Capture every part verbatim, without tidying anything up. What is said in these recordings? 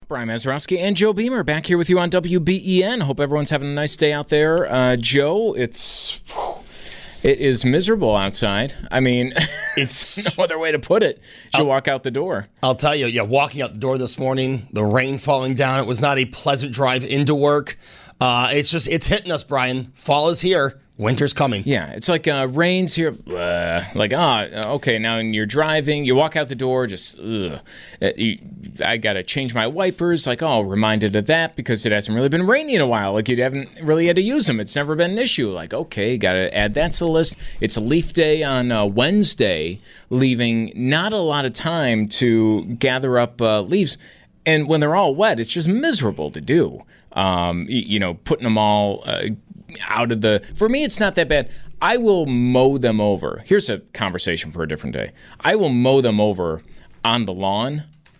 Brian Mazurowski and Joe Beamer back here with you on W B E N. Hope everyone's having a nice day out there. Uh, Joe, it's it is miserable outside. I mean, it's no other way to put it. You I'll, walk out the door. I'll tell you, yeah, walking out the door this morning, the rain falling down. It was not a pleasant drive into work. Uh, it's just, it's hitting us, Brian. Fall is here. Winter's coming. Yeah, it's like uh, rain's here. Uh, like, ah, okay, now you're driving, you walk out the door, just, ugh. You, I got to change my wipers. Like, oh, reminded of that because it hasn't really been raining in a while. Like, you haven't really had to use them. It's never been an issue. Like, okay, got to add that to the list. It's a leaf day on uh, Wednesday, leaving not a lot of time to gather up uh, leaves. And when they're all wet, it's just miserable to do. Um, you, you know, putting them all... Uh, out of the for me it's not that bad. I will mow them over. Here's a conversation for a different day. I will mow them over on the lawn.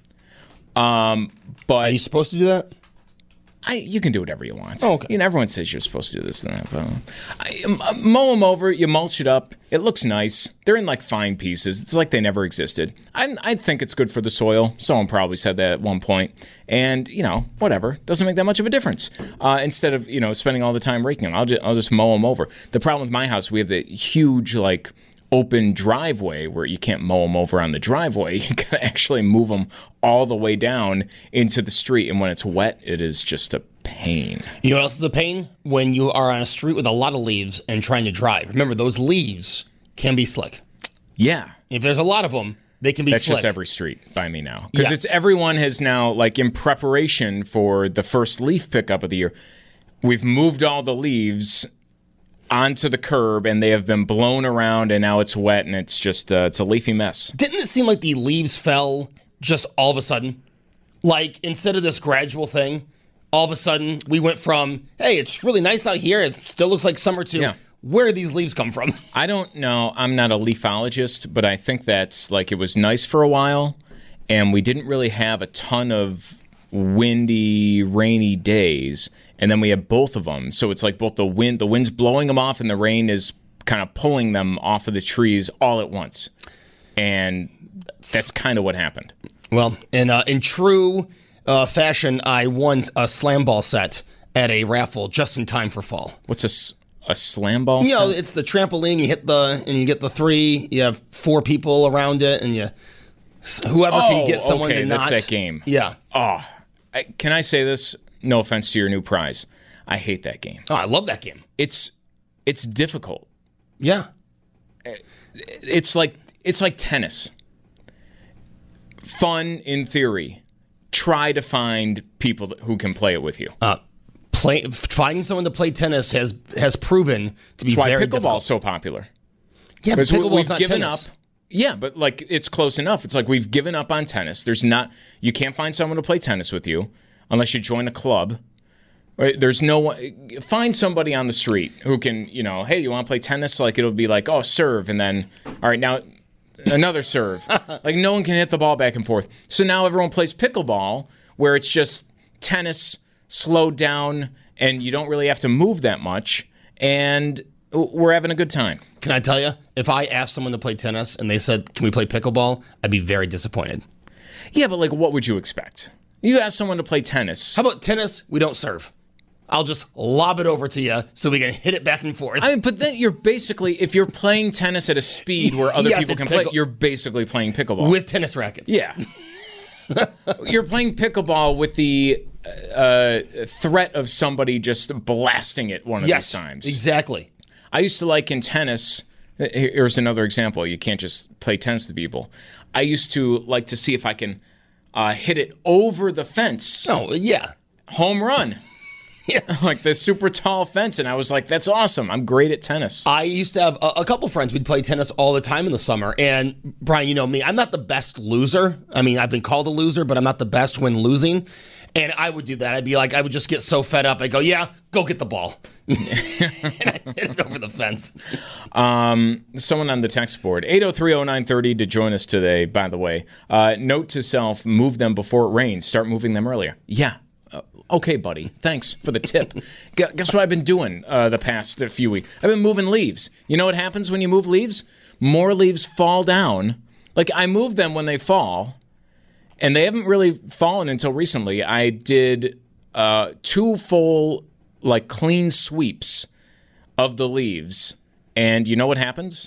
Um but are you supposed to do that? I, you can do whatever you want. Oh, okay. You know, everyone says you're supposed to do this and that. But I, mow them over, you mulch it up. It looks nice. They're in like fine pieces. It's like they never existed. I, I think it's good for the soil. Someone probably said that at one point. And, you know, whatever. Doesn't make that much of a difference. Uh, instead of, you know, spending all the time raking them, I'll just, I'll just mow them over. The problem with my house, we have the huge, like, open driveway where you can't mow them over on the driveway. You got to actually move them all the way down into the street. And when it's wet, it is just a pain. You know what else is a pain? When you are on a street with a lot of leaves and trying to drive. Remember, those leaves can be slick. Yeah. If there's a lot of them, they can be That's slick. That's just every street by me now. Because yeah. it's everyone has now, like in preparation for the first leaf pickup of the year, we've moved all the leaves onto the curb, and they have been blown around, and now it's wet, and it's just uh, it's a leafy mess. Didn't it seem like the leaves fell just all of a sudden? Like, instead of this gradual thing, all of a sudden, we went from, hey, it's really nice out here, it still looks like summer too. Yeah. Where did these leaves come from? I don't know. I'm not a leafologist, but I think that's, like, it was nice for a while, and we didn't really have a ton of windy, rainy days. And then we have both of them. So it's like both the wind, the wind's blowing them off and the rain is kind of pulling them off of the trees all at once. And that's kind of what happened. Well, in uh, in true uh, fashion, I won a slam ball set at a raffle just in time for fall. What's a, a slam ball you set? You know, it's the trampoline. You hit the, and you get the three. You have four people around it, and you whoever oh, can get someone okay, to not. That's that game. Yeah. Oh, I, can I say this? No offense to your new prize. I hate that game. Oh, I love that game. It's it's difficult. Yeah. It's like it's like tennis. Fun in theory. Try to find people who can play it with you. Uh, play, finding someone to play tennis has has proven to be That's very why difficult. pickleball's so popular. Yeah, but pickleball's we've not given tennis. up. Yeah, but like it's close enough. It's like we've given up on tennis. There's not you can't find someone to play tennis with you. Unless you join a club. There's no one. Find somebody on the street who can, you know, hey, you want to play tennis? Like, it'll be like, oh, serve. And then, all right, now another serve. Like, no one can hit the ball back and forth. So now everyone plays pickleball, where it's just tennis slowed down, and you don't really have to move that much. And we're having a good time. Can I tell you, if I asked someone to play tennis and they said, can we play pickleball? I'd be very disappointed. Yeah, but, like, what would you expect? You ask someone to play tennis. How about tennis? We don't serve. I'll just lob it over to you so we can hit it back and forth. I mean, but then you're basically, if you're playing tennis at a speed where other yes, people can pickle- play, you're basically playing pickleball. With tennis rackets. Yeah. You're playing pickleball with the uh, threat of somebody just blasting it one of yes, these times. Exactly. I used to like in tennis, here's another example. You can't just play tennis to people. I used to like to see if I can Uh, hit it over the fence. Oh, yeah. Home run. Yeah. Like the super tall fence. And I was like, that's awesome. I'm great at tennis. I used to have a, a couple friends. We'd play tennis all the time in the summer. And Brian, you know me, I'm not the best loser. I mean, I've been called a loser, but I'm not the best when losing. And I would do that. I'd be like, I would just get so fed up. I'd go, yeah, go get the ball. And I hit it over the fence. Um, someone on the text board, eight oh three oh nine thirty to join us today, by the way. Uh, note to self, move them before it rains. Start moving them earlier. Yeah. Uh, okay, buddy. Thanks for the tip. Guess what I've been doing uh, the past few weeks? I've been moving leaves. You know what happens when you move leaves? More leaves fall down. Like, I move them when they fall. And they haven't really fallen until recently. I did uh, two full, like, clean sweeps of the leaves. And you know what happens?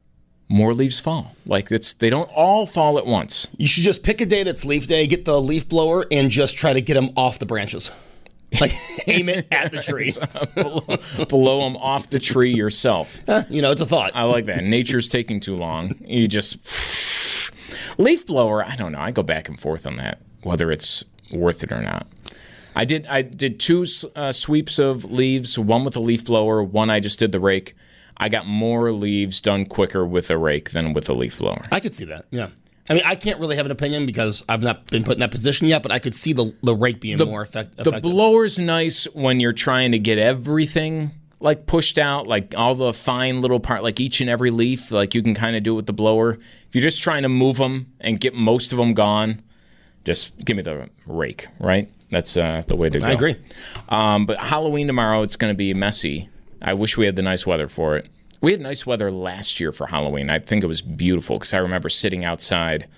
More leaves fall. Like, it's they don't all fall at once. You should just pick a day that's leaf day, get the leaf blower, and just try to get them off the branches. Like, aim it at the tree. blow, blow them off the tree yourself. You know, it's a thought. I like that. Nature's taking too long. You just... Leaf blower, I don't know. I go back and forth on that, whether it's worth it or not. I did I did two uh, sweeps of leaves, one with a leaf blower, one I just did the rake. I got more leaves done quicker with a rake than with a leaf blower. I could see that, yeah. I mean, I can't really have an opinion because I've not been put in that position yet, but I could see the the rake being the, more effect, effective. The blower's nice when you're trying to get everything like pushed out, like all the fine little part, like each and every leaf, like you can kind of do it with the blower. If you're just trying to move them and get most of them gone, just give me the rake, right? That's uh, the way to go. I agree. Um, but Halloween tomorrow, it's going to be messy. I wish we had the nice weather for it. We had nice weather last year for Halloween. I think it was beautiful because I remember sitting outside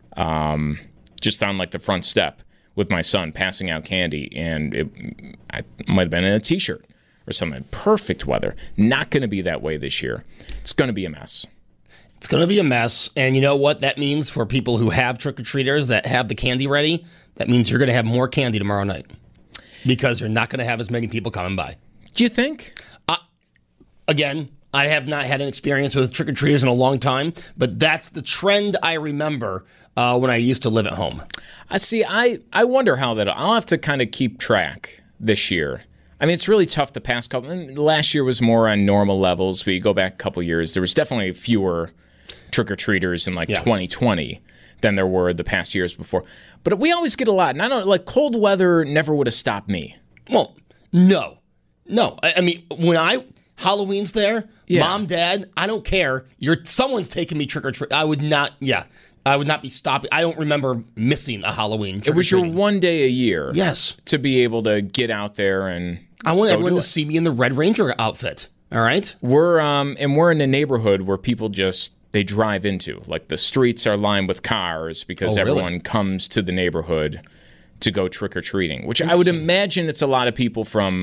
um, just on like the front step with my son passing out candy, and it I might have been in a T-shirt or something. Perfect weather. Not going to be that way this year. It's going to be a mess. It's going to be a mess, and you know what that means for people who have trick-or-treaters that have the candy ready? That means you're going to have more candy tomorrow night because you're not going to have as many people coming by. Do you think? Uh, again... I have not had an experience with trick-or-treaters in a long time, but that's the trend I remember uh, when I used to live at home. I see. I, I wonder how that. I'll have to kind of keep track this year. I mean, it's really tough the past couple. Last year was more on normal levels, but you go back a couple years, there was definitely fewer trick-or-treaters in like yeah. twenty twenty than there were the past years before. But we always get a lot. And I don't like cold weather never would have stopped me. Well, no. No. I, I mean, when I... Halloween's there, yeah. Mom, Dad, I don't care. You're someone's taking me trick or treat. I would not, yeah, I would not be stopping. I don't remember missing a Halloween. It was your one day a year, yes, to be able to get out there and. I want everyone to see me in the Red Ranger outfit. All right, we're um and we're in a neighborhood where people just they drive into like the streets are lined with cars because oh, really? everyone comes to the neighborhood to go trick or treating. Which I would imagine it's a lot of people from,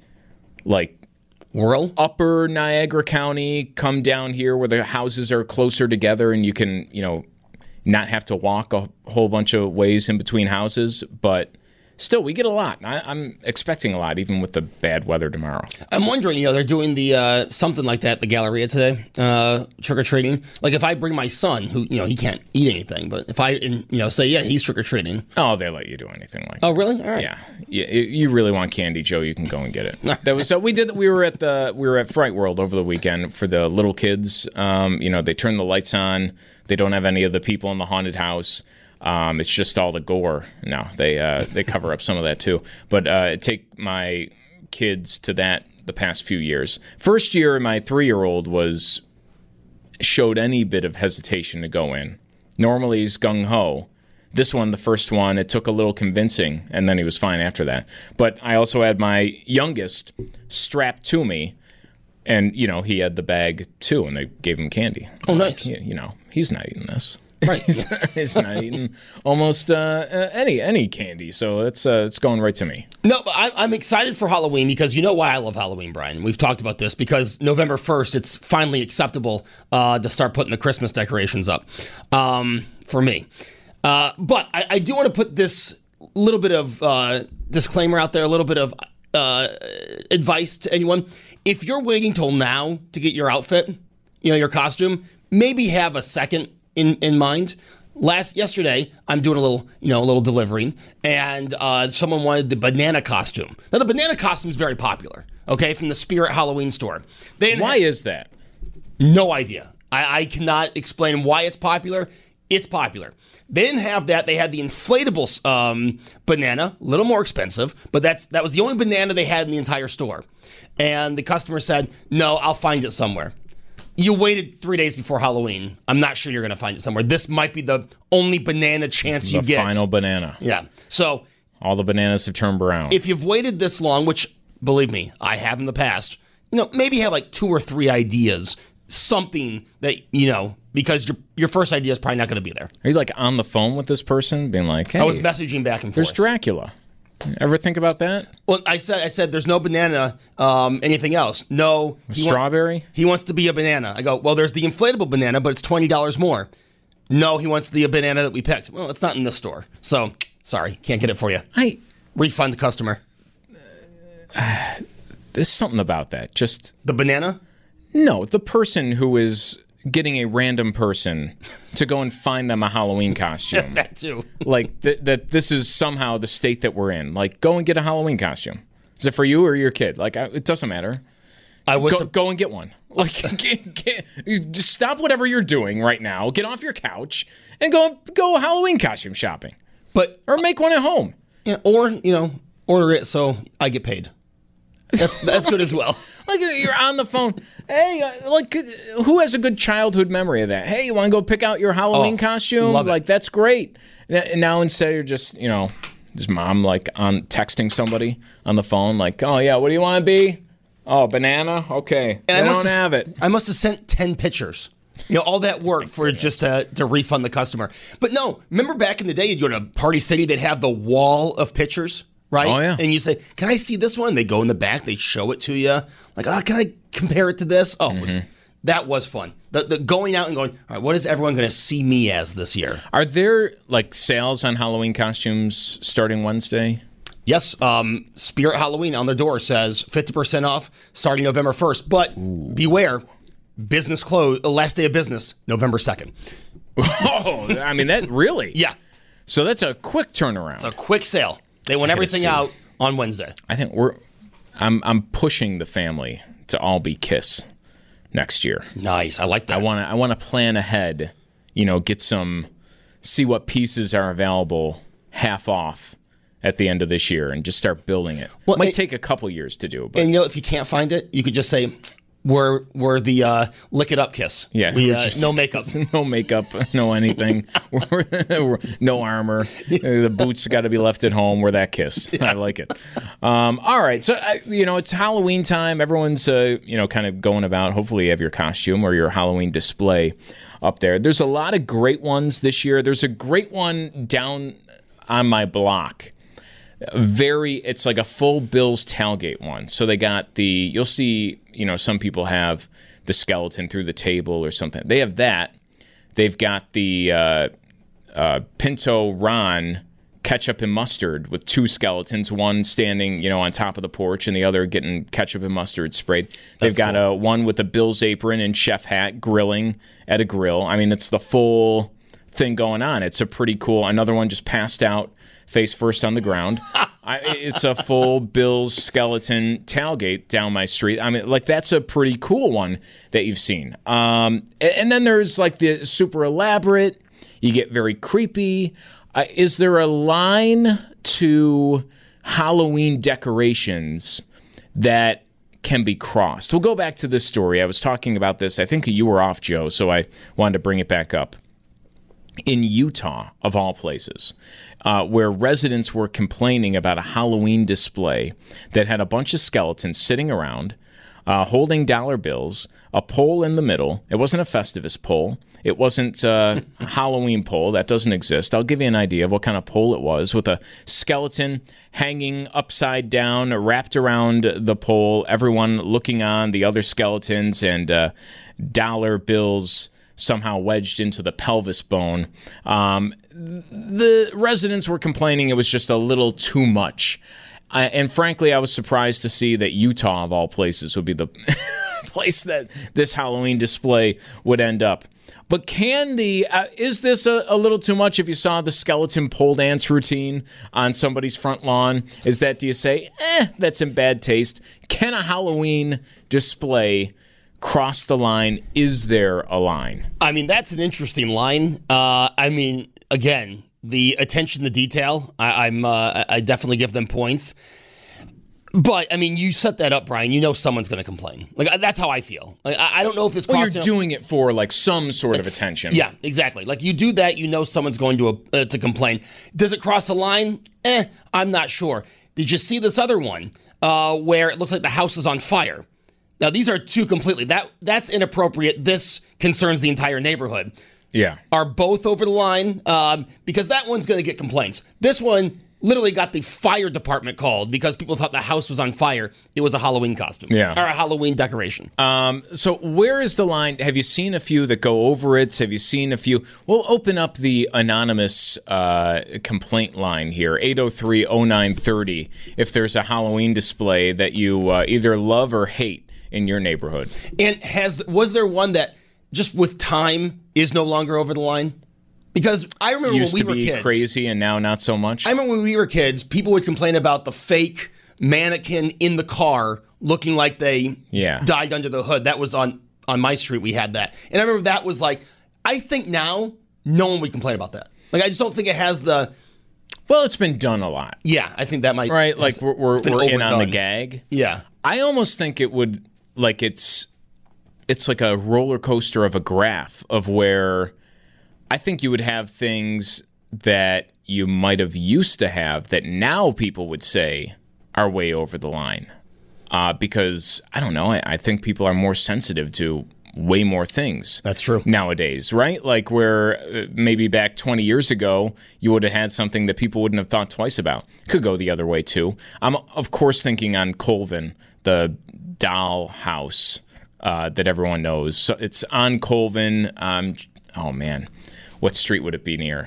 like. World? Upper Niagara County come down here where the houses are closer together and you can, you know, not have to walk a whole bunch of ways in between houses. But still, we get a lot. I, I'm expecting a lot, even with the bad weather tomorrow. I'm wondering, you know, they're doing the uh, something like that at the Galleria today, uh, trick-or-treating. Like if I bring my son, who, you know, he can't eat anything, but if I, you know, say, yeah, he's trick-or-treating. Oh, they let you do anything like that. Oh, really? All right. Yeah. Yeah, you really want candy, Joe? You can go and get it. That was so. We did. We were at the. We were at Fright World over the weekend for the little kids. Um, you know, they turn the lights on. They don't have any of the people in the haunted house. Um, it's just all the gore. No, they uh, they cover up some of that too. But uh, take my kids to that the past few years. First year, my three-year-old was showed any bit of hesitation to go in. Normally, he's gung ho. This one, the first one, it took a little convincing, and then he was fine after that. But I also had my youngest strapped to me, and, you know, he had the bag, too, and they gave him candy. Oh, nice. Like, you know, he's not eating this. Right. he's, he's not eating almost uh, uh, any any candy, so it's, uh, it's going right to me. No, but I, I'm excited for Halloween because you know why I love Halloween, Brian. We've talked about this because November first, it's finally acceptable uh, to start putting the Christmas decorations up um, for me. Uh, but I, I do want to put this little bit of uh, disclaimer out there, a little bit of uh, advice to anyone. If you're waiting till now to get your outfit, you know, your costume, maybe have a second in, in mind. Last yesterday, I'm doing a little, you know, a little delivering, and uh, someone wanted the banana costume. Now, the banana costume is very popular, okay, from the Spirit Halloween store. They didn't Why have, is that? No idea. I, I cannot explain why it's popular. It's popular. They didn't have that. They had the inflatable um, banana, a little more expensive, but that's that was the only banana they had in the entire store. And the customer said, no, I'll find it somewhere. You waited three days before Halloween. I'm not sure you're going to find it somewhere. This might be the only banana chance the you get. The final banana. Yeah. So all the bananas have turned brown. If you've waited this long, which, believe me, I have in the past, you know, maybe have like two or three ideas, something that, you know, because your your first idea is probably not going to be there. Are you like on the phone with this person, being like, "Hey, I was messaging back and forth. there's Dracula." Ever think about that? Well, I said, I said, there's no banana. Um, anything else? No. He Strawberry? Want, he wants to be a banana. I go, well, there's the inflatable banana, but it's twenty dollars more. No, he wants the banana that we picked. Well, it's not in this store. So, sorry, can't get it for you. I Refund the customer. Uh, there's something about that. Just the banana? No, the person who is getting a random person to go and find them a Halloween costume. That too. Like, th- that this is somehow the state that we're in. Like, go and get a Halloween costume. Is it for you or your kid? Like, I, it doesn't matter. I was go, su- go and get one. Like, get, get, just stop whatever you're doing right now. Get off your couch and go go Halloween costume shopping. But or make one at home. Yeah, or you know, order it so I get paid. That's that's good as well. Like, you're on the phone. Hey, uh, like, who has a good childhood memory of that? Hey, you want to go pick out your Halloween oh, costume? Love it. Like, that's great. And now instead you're just, you know, his mom like on texting somebody on the phone, like, oh yeah, what do you want to be? Oh, banana. Okay, and I, I don't have it. I must have sent ten pictures. You know, all that work for just to, to refund the customer. But no, remember back in the day, you'd go to Party City, they'd have the wall of pictures. Right? Oh, yeah. And you say, can I see this one? They go in the back, they show it to you. Like, oh, can I compare it to this? Oh, mm-hmm. it was, that was fun. The, the going out and going, all right, what is everyone going to see me as this year? Are there, like, sales on Halloween costumes starting Wednesday? Yes. Um, Spirit Halloween on the door says fifty percent off starting November first. But Ooh. beware, business close, uh, last day of business, November second. Oh, I mean, that really? Yeah. So that's a quick turnaround. It's a quick sale. They want everything out on Wednesday. I think we're. I'm. I'm pushing the family to all be Kiss next year. Nice. I like that. I want to. I want to plan ahead. You know, get some. See what pieces are available half off at the end of this year, and just start building it. Well, it might it, take a couple years to do. But. And you know, if you can't find it, you could just say, We're we're the uh, lick it up Kiss. Yeah, we, uh, just, no makeup, no makeup, no anything. we're, we're, no armor. The boots got to be left at home. We're that Kiss. Yeah. I like it. Um, all right, so uh, you know it's Halloween time. Everyone's uh, you know kind of going about. Hopefully, you have your costume or your Halloween display up there. There's a lot of great ones this year. There's a great one down on my block. Very, it's like a full Bill's tailgate one. So they got the, you'll see, you know, some people have the skeleton through the table or something. They have that. They've got the uh, uh, Pinto Ron ketchup and mustard with two skeletons, one standing, you know, on top of the porch and the other getting ketchup and mustard sprayed. They've That's got cool. a one with a Bill's apron and chef hat grilling at a grill. I mean, it's the full thing going on. It's a pretty cool, another one just passed out face first on the ground. I, it's a full Bill's skeleton tailgate down my street. I mean, like, that's a pretty cool one that you've seen. Um, and, and then there's, like, the super elaborate. You get very creepy. Uh, is there a line to Halloween decorations that can be crossed? We'll go back to this story. I was talking about this. I think you were off, Joe, so I wanted to bring it back up. In Utah, of all places, uh, where residents were complaining about a Halloween display that had a bunch of skeletons sitting around, uh, holding dollar bills, a pole in the middle. It wasn't a Festivus pole. It wasn't a Halloween pole. That doesn't exist. I'll give you an idea of what kind of pole it was, with a skeleton hanging upside down, wrapped around the pole, everyone looking on, the other skeletons, and uh, dollar bills somehow wedged into the pelvis bone. Um, the residents were complaining it was just a little too much. Uh, and frankly, I was surprised to see that Utah, of all places, would be the place that this Halloween display would end up. But can the, uh, is this a, a little too much if you saw the skeleton pole dance routine on somebody's front lawn? Is that, do you say, eh, that's in bad taste? Can a Halloween display cross the line? Is there a line? I mean, that's an interesting line. Uh, I mean, again, the attention to detail, I, I'm uh, I definitely give them points. But, I mean, you set that up, Brian. You know someone's going to complain. Like, that's how I feel. Like, I, I don't know if it's... Well, you're doing it for, like, some sort of attention. Yeah, exactly. Like, you do that, you know someone's going to uh, to complain. Does it cross the line? Eh, I'm not sure. Did you see this other one uh, where it looks like the house is on fire? Now, these are two completely, that that's inappropriate. This concerns the entire neighborhood. Yeah. Are both over the line um, because that one's going to get complaints. This one literally got the fire department called because people thought the house was on fire. It was a Halloween costume. Yeah. Or a Halloween decoration. Um, so where is the line? Have you seen a few that go over it? Have you seen a few? We'll open up the anonymous uh, complaint line here, eight oh three oh nine thirty, if there's a Halloween display that you uh, either love or hate in your neighborhood. And has was there one that just with time is no longer over the line? Because I remember Used when we to be were kids, crazy and now not so much. I remember when we were kids, people would complain about the fake mannequin in the car looking like they Yeah. died under the hood. That was on, on my street. We had that. And I remember that was like, I think now no one would complain about that. Like, I just don't think it has the, Well, it's been done a lot. yeah, I think that might. Right? Like has- we're, we're, it's been we're in on the overdone. gag. Yeah. I almost think it would, like it's, it's like a roller coaster of a graph of where I think you would have things that you might have used to have that now people would say are way over the line. Uh, because, I don't know, I, I think people are more sensitive to way more things. That's true. Nowadays, right? Like where uh, maybe back twenty years ago, you would have had something that people wouldn't have thought twice about. Could go the other way, too. I'm, of course, thinking on Colvin, the doll house uh, that everyone knows. So it's on Colvin. Um, oh, man. What street would it be near?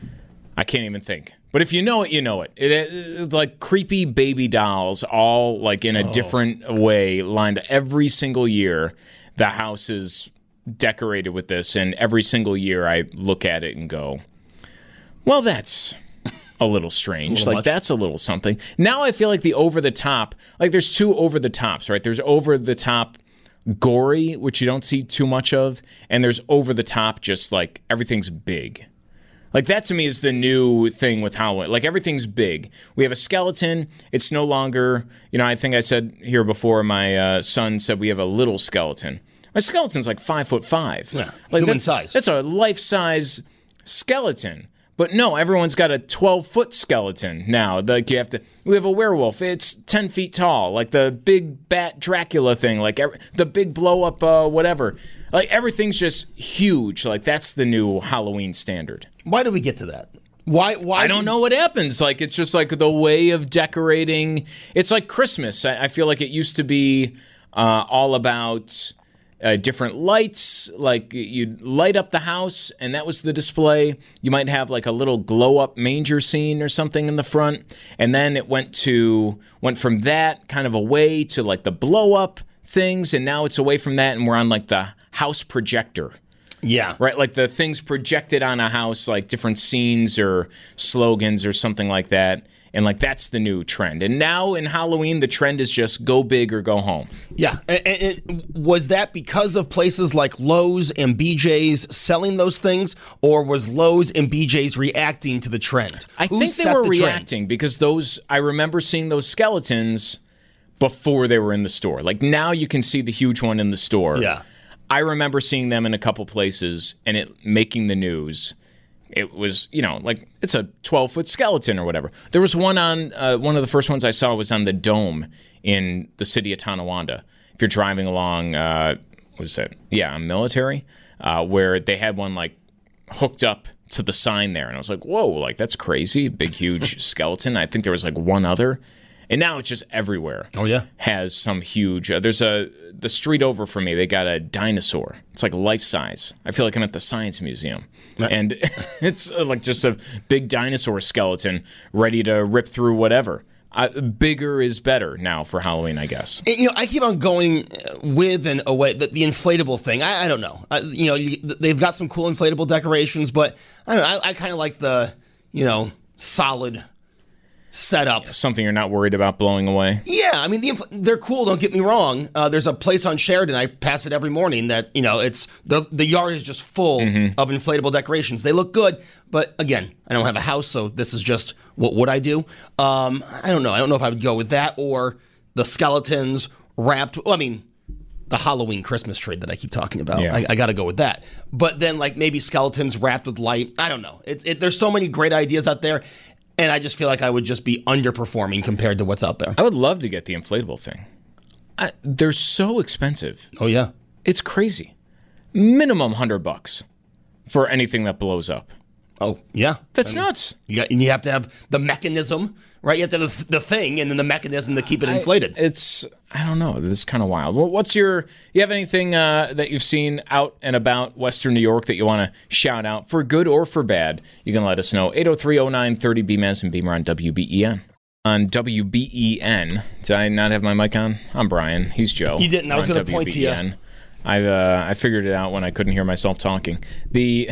I can't even think. But if you know it, you know it. It, it's like creepy baby dolls, all like in a oh. different way, lined every single year. The house is decorated with this, and every single year I look at it and go, well, that's a little strange. A little like, much. That's a little something. Now I feel like the over-the-top, like there's two over-the-tops, right? There's over-the-top gory, which you don't see too much of, and there's over-the-top just like everything's big. Like that to me is the new thing with Halloween. Like everything's big. We have a skeleton. It's no longer, you know, I think I said here before, my uh, son said we have a little skeleton. My skeleton's like five foot five. Yeah, like human that's, size. That's a life-size skeleton. But no, everyone's got a twelve-foot skeleton now. Like you have to. We have a werewolf. It's ten feet tall, like the big bat Dracula thing, like every, the big blow-up uh, whatever. Like everything's just huge. Like that's the new Halloween standard. Why do we get to that? Why? Why? I don't did... know what happens. Like it's just like the way of decorating. It's like Christmas. I, I feel like it used to be uh, all about. Uh, different lights, like you'd light up the house, and that was the display. You might have like a little glow-up manger scene or something in the front, and then it went to went from that kind of away to like the blow-up things, and now it's away from that, and we're on like the house projector. Yeah. Right, like the things projected on a house, like different scenes or slogans or something like that. And, like, that's the new trend. And now in Halloween, the trend is just go big or go home. Yeah. And, and was that because of places like Lowe's and B J's selling those things? Or was Lowe's and B J's reacting to the trend? I Who think they set were the reacting trend? because those, I remember seeing those skeletons before they were in the store. Like, now you can see the huge one in the store. Yeah. I remember seeing them in a couple places and it making the news. It was, you know, like it's a twelve-foot skeleton or whatever. There was one on, uh, one of the first ones I saw was on the Dome in the city of Tonawanda. If you're driving along, uh, what is that? Yeah, Military, uh, where they had one like hooked up to the sign there. And I was like, whoa, like that's crazy. Big, huge skeleton. I think there was like one other. And now it's just everywhere. Oh, yeah. Has some huge, uh, there's a, the street over from me, they got a dinosaur. It's like life size. I feel like I'm at the Science Museum. And it's uh, like just a big dinosaur skeleton ready to rip through whatever. Uh, bigger is better now for Halloween, I guess. And, you know, I keep on going with and away. The, the inflatable thing, I, I don't know. I, you know, you, they've got some cool inflatable decorations, but I don't know. I, I kind of like the, you know, solid setup. Something you're not worried about blowing away. Yeah, I mean, the infl- they're cool, don't get me wrong. Uh, there's a place on Sheridan, I pass it every morning, that, you know, it's the the yard is just full mm-hmm. of inflatable decorations. They look good, but again, I don't have a house, so this is just what would I do? Um, I don't know. I don't know if I would go with that or the skeletons wrapped. Well, I mean, the Halloween Christmas tree that I keep talking about. Yeah. I, I got to go with that. But then, like, maybe skeletons wrapped with light. I don't know. It's it, there's so many great ideas out there. And I just feel like I would just be underperforming compared to what's out there. I would love to get the inflatable thing. I, they're so expensive. Oh, yeah. It's crazy. Minimum one hundred bucks for anything that blows up. Oh, yeah. That's I mean, nuts. You, got, and you have to have the mechanism, right? You have to have the, the thing and then the mechanism to keep it inflated. I, it's, I don't know. This is kind of wild. Well, what's your, you have anything uh, that you've seen out and about Western New York that you want to shout out for good or for bad? You can let us know. eight oh three oh nine thirty B M A S and Beamer on W B E N. On W B E N. Did I not have my mic on? I'm Brian. He's Joe. You didn't. I was going to point to you. I uh, I figured it out when I couldn't hear myself talking. The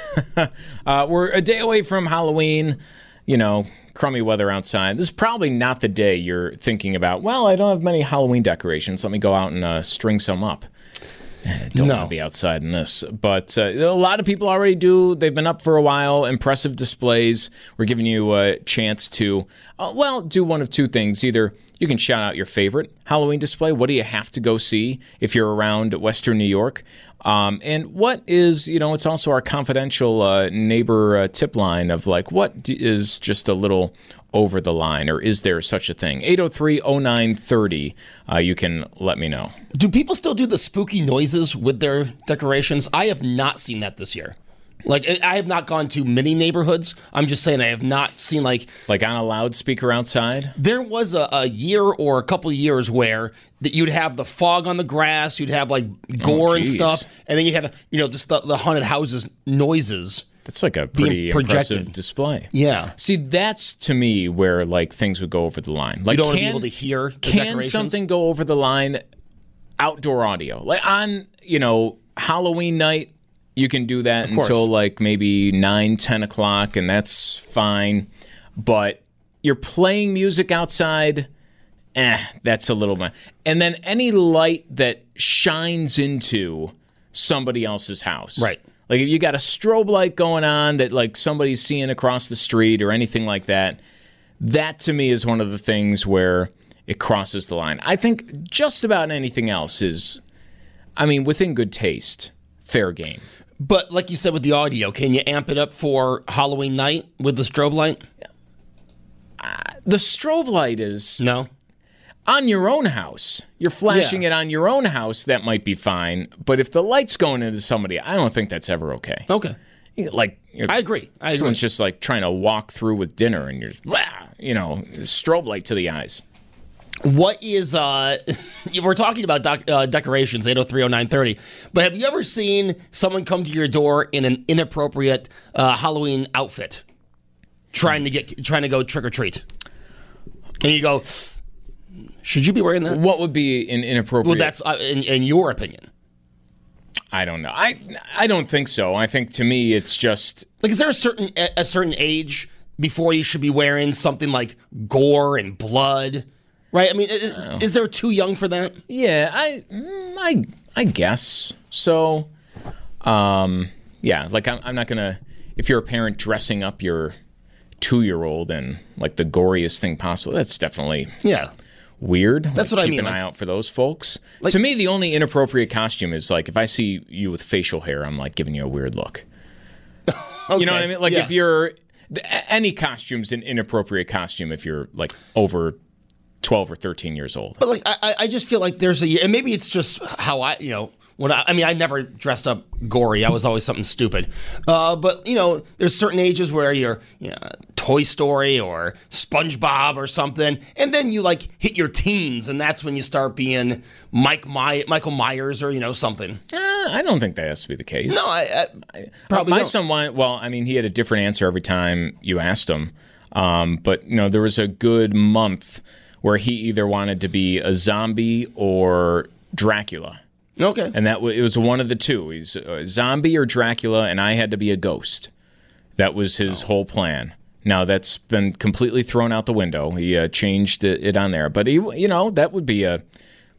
uh, we're a day away from Halloween. You know, crummy weather outside. This is probably not the day you're thinking about, well, I don't have many Halloween decorations. Let me go out and uh, string some up. Don't no. want to be outside in this. But uh, a lot of people already do. They've been up for a while. Impressive displays. We're giving you a chance to, uh, well, do one of two things. Either you can shout out your favorite Halloween display. What do you have to go see if you're around Western New York? Um, and what is, you know, it's also our confidential uh, neighbor uh, tip line of like, what is just a little over the line, or is there such a thing? eight oh three oh nine thirty. Uh, you can let me know. Do people still do the spooky noises with their decorations? I have not seen that this year. Like, I have not gone to many neighborhoods. I'm just saying I have not seen, like... Like on a loudspeaker outside? There was a, a year or a couple of years where that you'd have the fog on the grass, you'd have, like, gore oh, and stuff, and then you have, you know, just the, the haunted houses noises. That's like a pretty impressive display. Yeah. See, that's to me where, like, things would go over the line. Like, you don't can, want to be able to hear the Can decorations? something go over the line? Outdoor audio. Like, on, you know, Halloween night... You can do that until like maybe nine, ten o'clock, and that's fine. But you're playing music outside, eh, that's a little bit. And then any light that shines into somebody else's house. Right. Like if you got a strobe light going on that like somebody's seeing across the street or anything like that, that to me is one of the things where it crosses the line. I think just about anything else is, I mean, within good taste, fair game. But like you said with the audio, can you amp it up for Halloween night with the strobe light? Uh, the strobe light is... No. On your own house. You're flashing yeah. it on your own house, that might be fine. But if the light's going into somebody, I don't think that's ever okay. Okay. Like, I agree. I someone's agree. just like trying to walk through with dinner and you're just, wah, you know, strobe light to the eyes. What is, uh, we're talking about doc, uh, decorations, eight oh three oh nine thirty, but have you ever seen someone come to your door in an inappropriate uh, Halloween outfit, trying to get, trying to go trick-or-treat? And you go, should you be wearing that? What would be an inappropriate? Well, that's, uh, in, in your opinion. I don't know. I I don't think so. I think to me it's just... Like, is there a certain, a certain age before you should be wearing something like gore and blood? Right? I mean, is, oh. is there too young for that? Yeah, I, I, I guess so. Um, yeah, like I'm, I'm not gonna. If you're a parent dressing up your two-year-old in like the goriest thing possible, that's definitely yeah weird. That's like, what I keep mean. Keep an like, eye out for those folks. Like, to me, the only inappropriate costume is like if I see you with facial hair, I'm like giving you a weird look. Okay. You know what I mean? Like yeah. if you're any costume's an inappropriate costume if you're like over twelve or thirteen years old. But like, I, I just feel like there's a, and maybe it's just how I, you know, when I, I mean, I never dressed up gory. I was always something stupid. Uh, but you know, there's certain ages where you're, you know, Toy Story or SpongeBob or something, and then you like hit your teens, and that's when you start being Mike My, Michael Myers or you know something. Uh, I don't think that has to be the case. No, I, I probably my don't. son wanted, well, I mean, he had a different answer every time you asked him. Um, but you know, there was a good month where he either wanted to be a zombie or Dracula. Okay. And that w- it was one of the two. He's a zombie or Dracula, and I had to be a ghost. That was his oh. whole plan. Now, that's been completely thrown out the window. He uh, changed it, it on there. But, he, you know, that would be a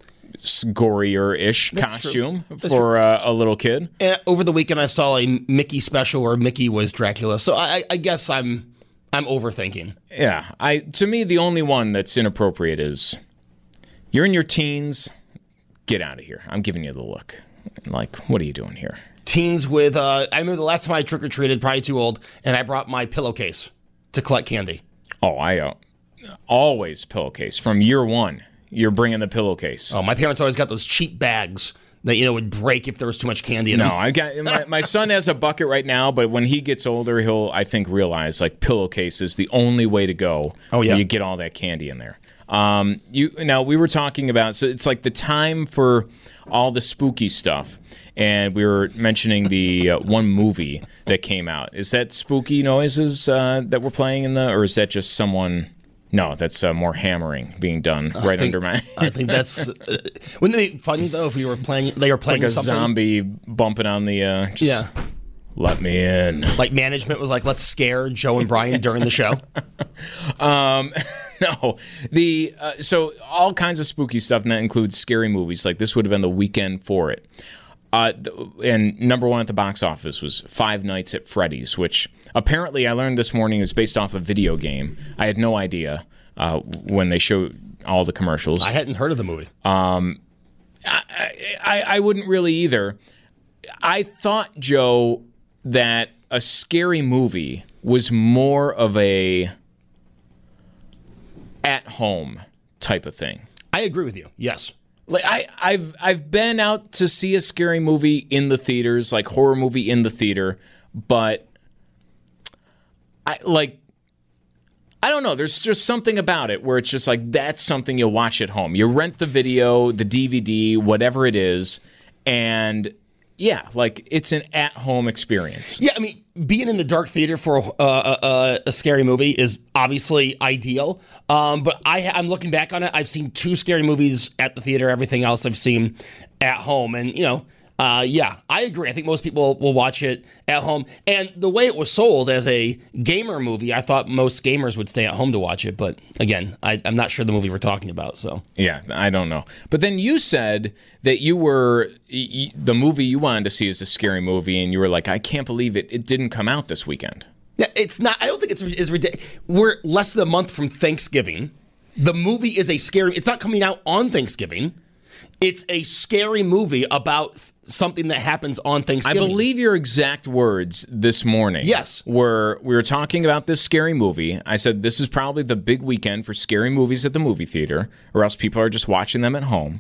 gorier-ish that's costume for uh, a little kid. And over the weekend, I saw a Mickey special where Mickey was Dracula. So I, I guess I'm... I'm overthinking. Yeah, I to me the only one that's inappropriate is you're in your teens, get out of here. I'm giving you the look. Like, what are you doing here? Teens with uh, I remember the last time I trick or treated, probably too old, and I brought my pillowcase to collect candy. Oh, I uh, always pillowcase from year one. you're bringing the pillowcase. Oh, my parents always got those cheap bags that, you know, would break if there was too much candy in No, them. I got my, my son has a bucket right now, but when he gets older, he'll I think realize like pillowcase is the only way to go. Oh, yeah. where you get all that candy in there. Um, you now we were talking about so it's like the time for all the spooky stuff, and we were mentioning the uh, one movie that came out. Is that spooky noises uh, that we're playing in the, or is that just someone? No, that's uh, more hammering being done right think, under my. I think that's. Uh, wouldn't it be funny though if we were playing? They were playing It's like a something. zombie bumping on the. Uh, just, Yeah. Let me in. Like management was like, let's scare Joe and Brian during the show. um, no, the uh, so all kinds of spooky stuff, and that includes scary movies. Like this would have been the weekend for it. Uh, and number one at the box office was Five Nights at Freddy's, which apparently I learned this morning is based off a video game. I had no idea uh, when they showed all the commercials. I hadn't heard of the movie. Um, I, I, I wouldn't really either. I thought, Joe, that a scary movie was more of a at-home type of thing. I agree with you. Yes. Like I, I've I've been out to see a scary movie in the theaters, like horror movie in the theater, but I like I don't know. There's just something about it where it's just like that's something you'll watch at home. You rent the video, the D V D, whatever it is, and yeah, like it's an at-home experience. Yeah, I mean, being in the dark theater for uh, a, a scary movie is obviously ideal. Um, but I, I'm looking back on it. I've seen two scary movies at the theater. Everything else I've seen at home. And, you know, uh, yeah, I agree. I think most people will watch it at home. And the way it was sold as a gamer movie, I thought most gamers would stay at home to watch it. But again, I, I'm not sure the movie we're talking about. So yeah, I don't know. But then you said that you were y- the movie you wanted to see is a scary movie, and you were like, I can't believe it. It didn't come out this weekend. Yeah, it's not. I don't think it's is ridiculous. We're less than a month from Thanksgiving. The movie is a scary. It's not coming out on Thanksgiving. It's a scary movie about something that happens on Thanksgiving. I believe your exact words this morning. Yes. Were we were talking about this scary movie. I said this is probably the big weekend for scary movies at the movie theater, or else people are just watching them at home.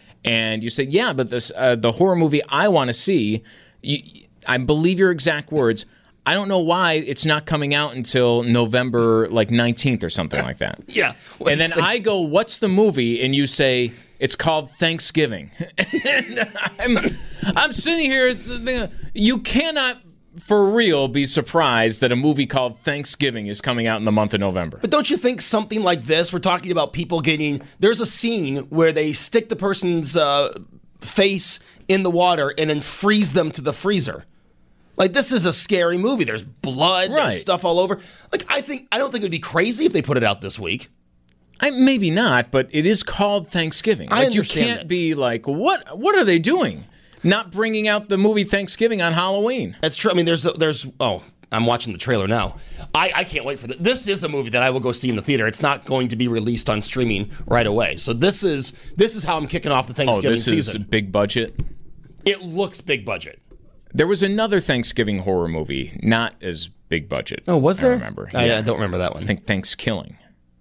And you said, yeah, but this uh, the horror movie I want to see, you, I believe your exact words, I don't know why it's not coming out until November like nineteenth or something like that. Yeah. And then the- I go, what's the movie? And you say, it's called Thanksgiving. And I'm, I'm sitting here thinking, you cannot for real be surprised that a movie called Thanksgiving is coming out in the month of November. But don't you think something like this, we're talking about people getting, there's a scene where they stick the person's uh, face in the water and then freeze them to the freezer. Like, this is a scary movie. There's blood, Right. there's stuff all over. Like, I think, I don't think it would be crazy if they put it out this week. I, maybe not, but it is called Thanksgiving. I Like, you understand can't that. be like, what What are they doing? Not bringing out the movie Thanksgiving on Halloween. That's true. I mean, there's, there's, oh, I'm watching the trailer now. I, I can't wait for this. This is a movie that I will go see in the theater. It's not going to be released on streaming right away. So this is, this is how I'm kicking off the Oh, Thanksgiving this season. is big budget. It looks big budget. There was another Thanksgiving horror movie, not as big budget. Oh, was there? I remember. I, I don't remember that one. I think Thanksgiving.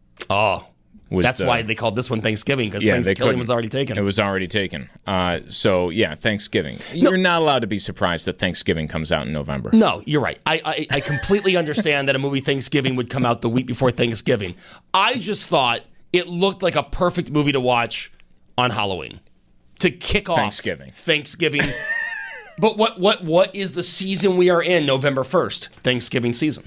Oh, Was that's the- why they called this one Thanksgiving, because Yeah, they Thanksgiving couldn't. was already taken. It was already taken. Uh, so, yeah, Thanksgiving. You're not allowed to be surprised that Thanksgiving comes out in November. No, you're right. I, I I completely understand that a movie Thanksgiving would come out the week before Thanksgiving. I just thought it looked like a perfect movie to watch on Halloween to kick off Thanksgiving. Thanksgiving. But what what what is the season we are in? November first, Thanksgiving season.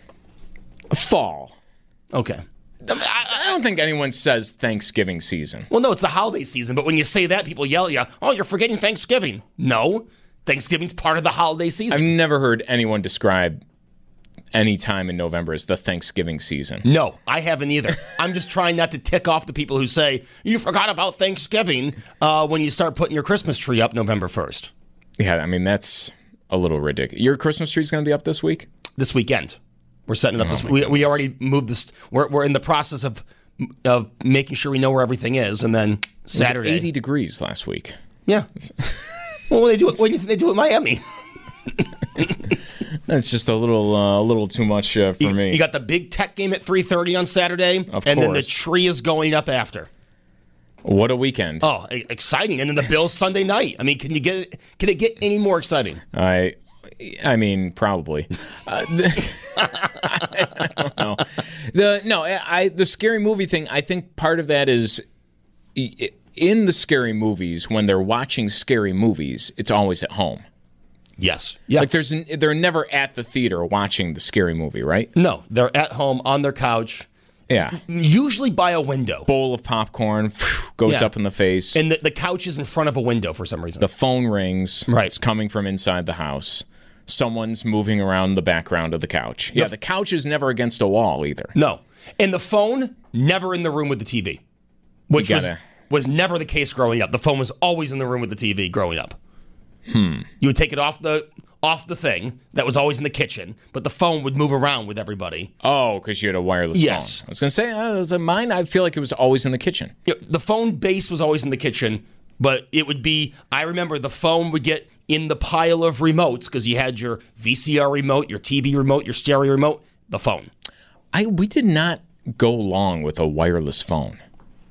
Fall. Okay. I, I don't think anyone says Thanksgiving season. Well, no, it's the holiday season, but when you say that, people yell at you, oh, you're forgetting Thanksgiving. No, Thanksgiving's part of the holiday season. I've never heard anyone describe any time in November as the Thanksgiving season. No, I haven't either. I'm just trying not to tick off the people who say, you forgot about Thanksgiving uh, when you start putting your Christmas tree up November first. Yeah, I mean, that's a little ridiculous. Your Christmas tree's going to be up this week? This weekend. We're setting it up Oh, this my we, we goodness. already moved this. We're, we're in the process of of making sure we know where everything is, and then It was Saturday. eighty degrees last week. Yeah. Well, they do it. What do you think they do at Miami? That's just a little, uh, a little too much uh, for You, me. you got the big tech game at three thirty on Saturday, Of and then the course. tree is going up after. What a weekend. Oh, e- exciting. And then the Bills Sunday night. I mean, can you get can it get any more exciting? I I mean, probably. Uh, the, I, I don't know. The no, I the scary movie thing, I think part of that is in the scary movies, when they're watching scary movies, it's always at home. Yes. Yeah. Like there's they're never at the theater watching the scary movie, right? No, they're at home on their couch. Yeah. Usually by a window. Bowl of popcorn phew, goes Yeah. up in the face. And the, the couch is in front of a window for some reason. The phone rings. Right. It's coming from inside the house. Someone's moving around the background of the couch. Yeah, the couch is never against a wall either. No. And the phone, never in the room with the T V. Which You was, gotta- was never the case growing up. The phone was always in the room with the T V growing up. Hmm. You would take it off the off the thing that was always in the kitchen, but the phone would move around with everybody. Oh, because you had a wireless Yes. phone. I was going to say, uh, was it mine? I feel like it was always in the kitchen. Yeah, the phone base was always in the kitchen, but it would be, I remember the phone would get in the pile of remotes because you had your V C R remote, your T V remote, your stereo remote, the phone. I We did not go long with a wireless phone.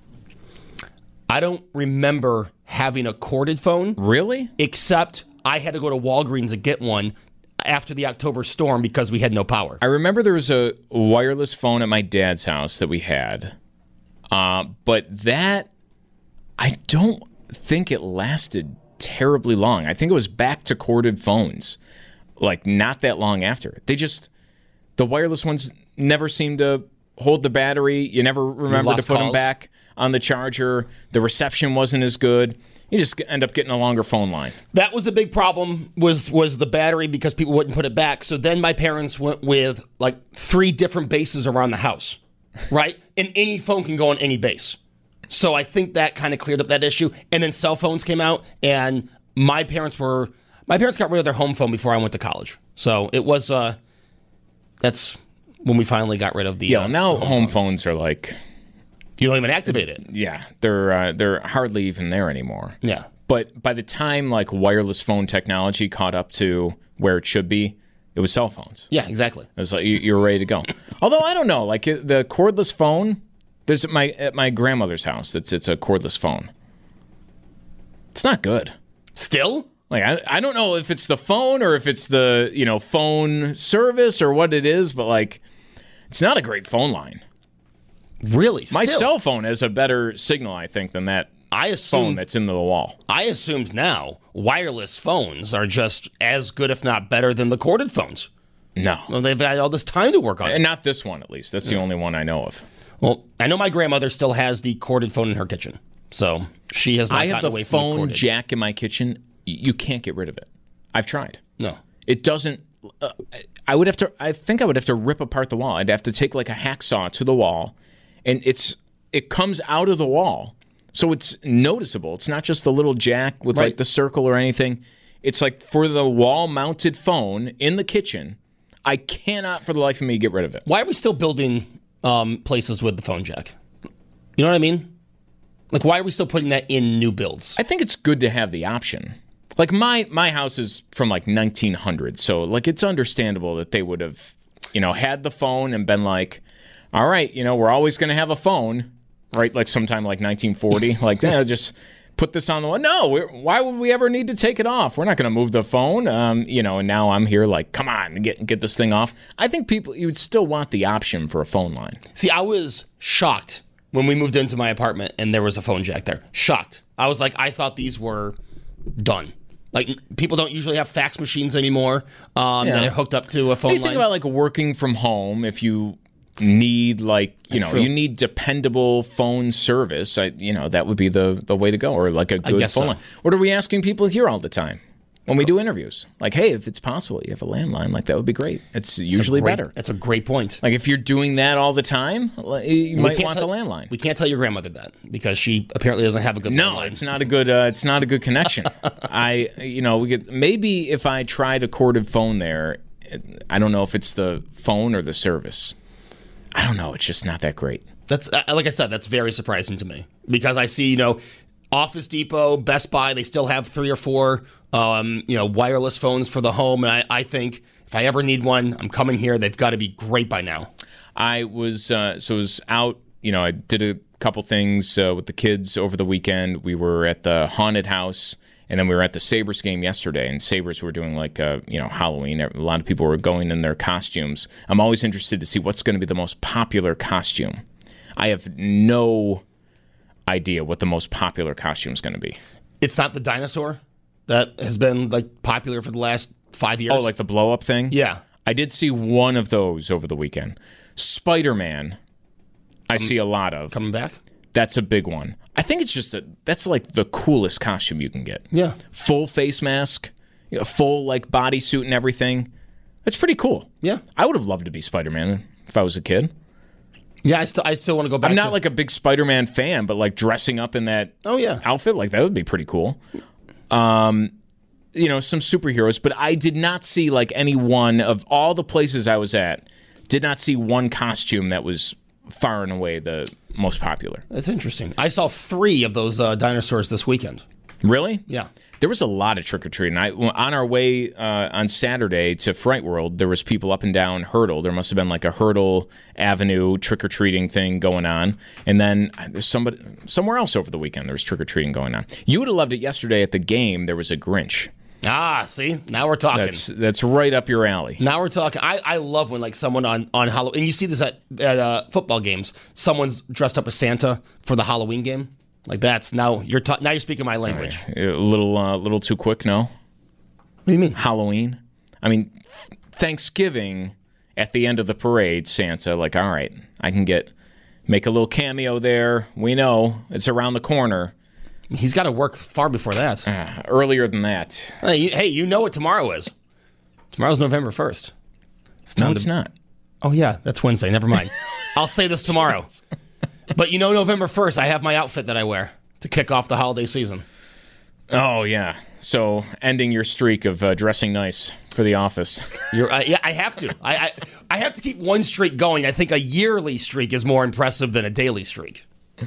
I don't remember having a corded phone, Really? except I had to go to Walgreens and get one after the October storm because we had no power. I remember there was a wireless phone at my dad's house that we had. Uh, but that, I don't think it lasted terribly long. I think it was back to corded phones, like not that long after. They just, the wireless ones never seemed to hold the battery. You never remember to lost put them calls. back on the charger. The reception wasn't as good. You just end up getting a longer phone line. That was a big problem was was the battery because people wouldn't put it back. So then my parents went with like three different bases around the house, right? And any phone can go on any base. So I think that kind of cleared up that issue. And then cell phones came out, and my parents were my parents got rid of their home phone before I went to college. So it was uh, that's when we finally got rid of the. Yeah, uh, now the home home phone. phones are like, You don't even activate it. yeah, they're uh, they're hardly even there anymore. Yeah. But by the time like wireless phone technology caught up to where it should be, it was cell phones. Yeah, exactly. It was like you, you're ready to go. Although I don't know, like it- the cordless phone, there's at my at my grandmother's house. It's it's a cordless phone. It's not good. Still? Like I I don't know if it's the phone or if it's the you know phone service or what it is, but like it's not a great phone line. Really? My Still? cell phone has a better signal, I think, than that I phone assume that's into the wall. I assumed now wireless phones are just as good, if not better, than the corded phones. No. Well, they've had all this time to work on And it. not this one, at least. That's the only one I know of. Well, I know my grandmother still has the corded phone in her kitchen, so she has not I have gotten the away from the phone corded. jack in my kitchen. Y- You can't get rid of it. I've tried. No. It doesn't. Uh, I would have to. I think I would have to rip apart the wall. I'd have to take like a hacksaw to the wall, and it's it comes out of the wall, so it's noticeable. It's not just the little jack with Right. like the circle or anything. It's like for the wall-mounted phone in the kitchen. I cannot, for the life of me, get rid of it. Why are we still building um, places with the phone jack? You know what I mean? Like, why are we still putting that in new builds? I think it's good to have the option. Like my my house is from like nineteen hundred, so like it's understandable that they would have, you know, had the phone and been like, all right, you know, we're always going to have a phone, right? Like sometime like nineteen forty, like yeah, just put this on the wall. No, we're, why would we ever need to take it off? We're not going to move the phone, um, you know. And now I'm here like, come on, get get this thing off. I think people you would still want the option for a phone line. See, I was shocked when we moved into my apartment and there was a phone jack there. Shocked. I was like, I thought these were done. Like, people don't usually have fax machines anymore um, Yeah. that are hooked up to a phone You line. think about like working from home if you need like you That's know true. you need dependable phone service. I you know that would be the the way to go, or like a good guess phone so. line. What are we asking people here all the time when we do interviews? Like, hey, if it's possible, you have a landline. Like that would be great. It's usually Great- better. That's a great point. Like if you're doing that all the time, like, you might want tell, the landline. We can't tell your grandmother that because she apparently doesn't have a good No, landline. it's not a good. Uh, it's not a good connection. I, you know, we get maybe if I tried a corded phone there, I don't know if it's the phone or the service. I don't know. It's just not that great. That's uh, like I said, that's very surprising to me because I see, you know, Office Depot, Best Buy, they still have three or four, um, you know, wireless phones for the home, and I, I think if I ever need one, I'm coming here. They've got to be great by now. I was uh, so I was out. You know, I did a couple things uh, with the kids over the weekend. We were at the haunted house, and then we were at the Sabres game yesterday. And Sabres were doing like uh, you know Halloween. A lot of people were going in their costumes. I'm always interested to see what's going to be the most popular costume. I have no idea what the most popular costume is going to be. It's not the dinosaur that has been like popular for the last five years. Oh, like the blow up thing? Yeah. I did see one of those over the weekend. Spider-Man, I um, see a lot of. Coming back? That's a big one. I think it's just, a, that's like the coolest costume you can get. Yeah. Full face mask, you know, full like bodysuit and everything. That's pretty cool. Yeah. I would have loved to be Spider-Man if I was a kid. Yeah, I still I still want to go back I'm not to... like a big Spider-Man fan, but like dressing up in that oh, yeah. outfit, like that would be pretty cool. Um... You know, some superheroes, but I did not see like any one of all the places I was at, did not see one costume that was far and away the most popular. That's interesting. I saw three of those uh, dinosaurs this weekend. Really? Yeah. There was a lot of trick-or-treating. I, on our way uh, on Saturday to Fright World, there was people up and down Hurdle. There must have been like a Hurdle Avenue trick-or-treating thing going on. And then there's somebody somewhere else over the weekend there was trick-or-treating going on. You would have loved it yesterday at the game. There was a Grinch. Ah, see? Now we're talking. That's that's right up your alley. Now we're talking. I, I love when like someone on, on Halloween, and you see this at, at uh, football games, someone's dressed up as Santa for the Halloween game. Like that's, now you're ta- now you're speaking my language. Right. A little, uh, little too quick, no? What do you mean? Halloween? I mean, Thanksgiving at the end of the parade, Santa, like, all right, I can get, make a little cameo there. We know it's around the corner. He's got to work far before that. Uh, earlier than that. Hey you, hey, you know what tomorrow is. Tomorrow's November first. It's no, it's to... not. Oh, yeah, that's Wednesday. Never mind. I'll say this tomorrow. But you know, November first, I have my outfit that I wear to kick off the holiday season. Oh, yeah. So ending your streak of uh, dressing nice for the office. You're, uh, yeah, I have to. I, I I have to keep one streak going. I think a yearly streak is more impressive than a daily streak.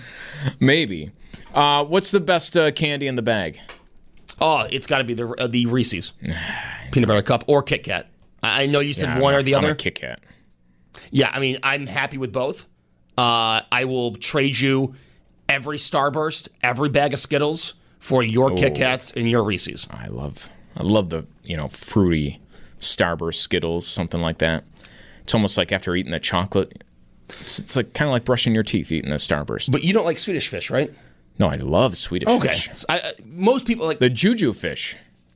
Maybe. Uh, what's the best uh, candy in the bag? Oh, it's got to be the uh, the Reese's peanut butter cup or Kit Kat. I, I know you said yeah, one I'm or the a, other. I'm a Kit Kat. Yeah, I mean, I'm happy with both. Uh, I will trade you every Starburst, every bag of Skittles for your Ooh. Kit Kats and your Reese's. I love, I love the you know fruity Starburst Skittles, something like that. It's almost like after eating the chocolate. It's, it's like kind of like brushing your teeth eating a Starburst. But you don't like Swedish Fish, right? No, I love Swedish okay. Fish. Okay, uh, most people like the Juju Fish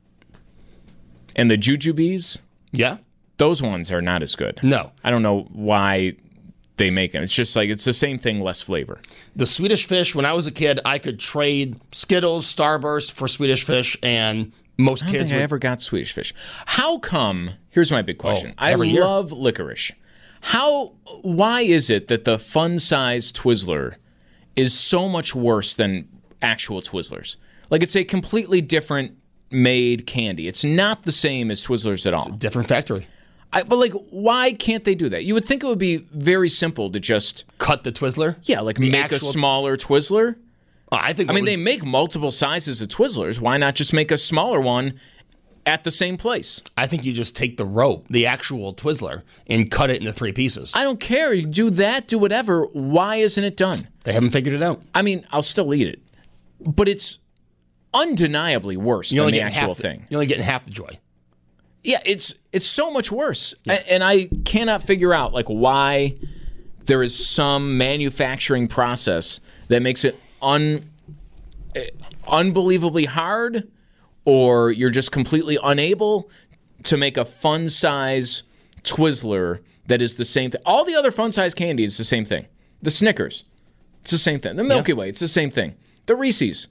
and the Jujubes. Yeah, those ones are not as good. No, I don't know why they make them. It's just like it's the same thing, less flavor. The Swedish Fish. When I was a kid, I could trade Skittles, Starburst for Swedish Fish, and most I don't kids. Think would... I ever got Swedish Fish. How come? Here's my big question. Oh, I year? love licorice. How? Why is it that the fun size Twizzler is so much worse than actual Twizzlers? Like it's a completely different made candy. It's not the same as Twizzlers at all. It's a different factory. I, but like, why can't they do that? You would think it would be very simple to just cut the Twizzler. Yeah, like the make actual... a smaller Twizzler. Oh, I think. I mean, would... they make multiple sizes of Twizzlers. Why not just make a smaller one at the same place? I think you just take the rope, the actual Twizzler, and cut it into three pieces. I don't care. You do that, do whatever. Why isn't it done? They haven't figured it out. I mean, I'll still eat it, but it's undeniably worse you're than the actual the, thing. You're only getting half the joy. Yeah, it's it's so much worse, yeah. and I cannot figure out like why there is some manufacturing process that makes it un unbelievably hard, or you're just completely unable to make a fun size Twizzler that is the same thing. All the other fun size candy is the same thing. The Snickers, it's the same thing. The Milky yeah. Way, it's the same thing. The Reese's.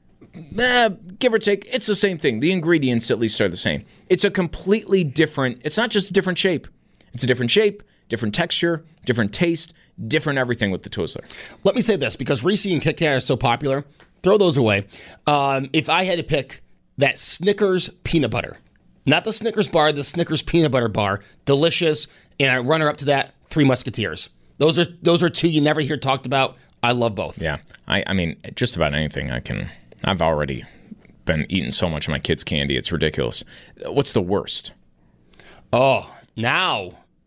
Eh, give or take, it's the same thing. The ingredients at least are the same. It's a completely different, it's not just a different shape. It's a different shape, different texture, different taste, different everything with the Twizzler. Let me say this, because Reese and Kit Kat are so popular, throw those away. Um, if I had to pick that Snickers peanut butter, not the Snickers bar, the Snickers peanut butter bar, delicious, and I runner up to that, Three Musketeers. Those are those are two you never hear talked about. I love both. Yeah, I, I mean, just about anything I can... I've already been eating so much of my kids' candy, it's ridiculous. What's the worst? Oh, now,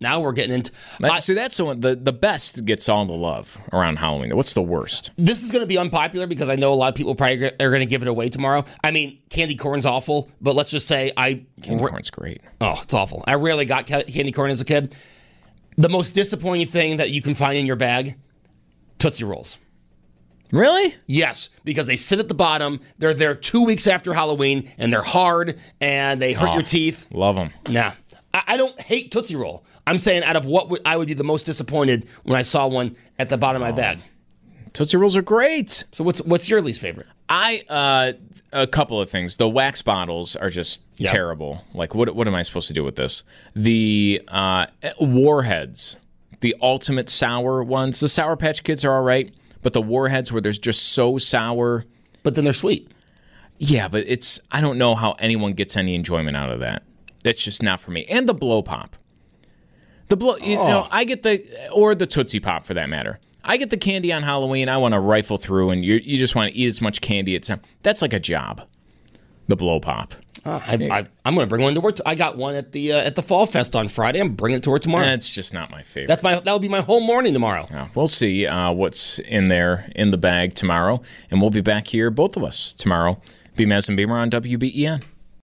now we're getting into. That- I- See, that's the one. The, the best gets all the love around Halloween. What's the worst? this is going to be unpopular because I know a lot of people probably are going to give it away tomorrow. I mean, candy corn's awful, but let's just say I. Candy corn's great. Oh, it's awful. I rarely got ca- candy corn as a kid. The most disappointing thing that you can find in your bag, Tootsie Rolls. Really? Yes, because they sit at the bottom. They're there two weeks after Halloween, and they're hard, and they hurt Oh. your teeth. Love them. Nah. I, I don't hate Tootsie Roll. I'm saying out of what would, I would be the most disappointed when I saw one at the bottom of my bag. Tootsie Rolls are great. So what's what's your least favorite? I uh, a couple of things. The wax bottles are just Yeah. terrible. Like, what what am I supposed to do with this? The uh, Warheads, the ultimate sour ones. The Sour Patch Kids are all right, but the Warheads where there's just so sour. But then they're sweet. Yeah, but it's I don't know how anyone gets any enjoyment out of that. That's just not for me. And the Blow Pop. The blow, you Oh. know, I get the or the Tootsie Pop for that matter. I get the candy on Halloween. I want to rifle through, and you you just want to eat as much candy as that's like a job. The Blow Pop. Uh, I, I, I'm going to bring one to work. I got one at the uh, at the Fall Fest on Friday. I'm bringing it to work tomorrow. That's just not my favorite. That's my that'll be my whole morning tomorrow. Uh, we'll see uh, what's in there in the bag tomorrow, and we'll be back here, both of us, tomorrow. B. Maz and Beamer on W B E N.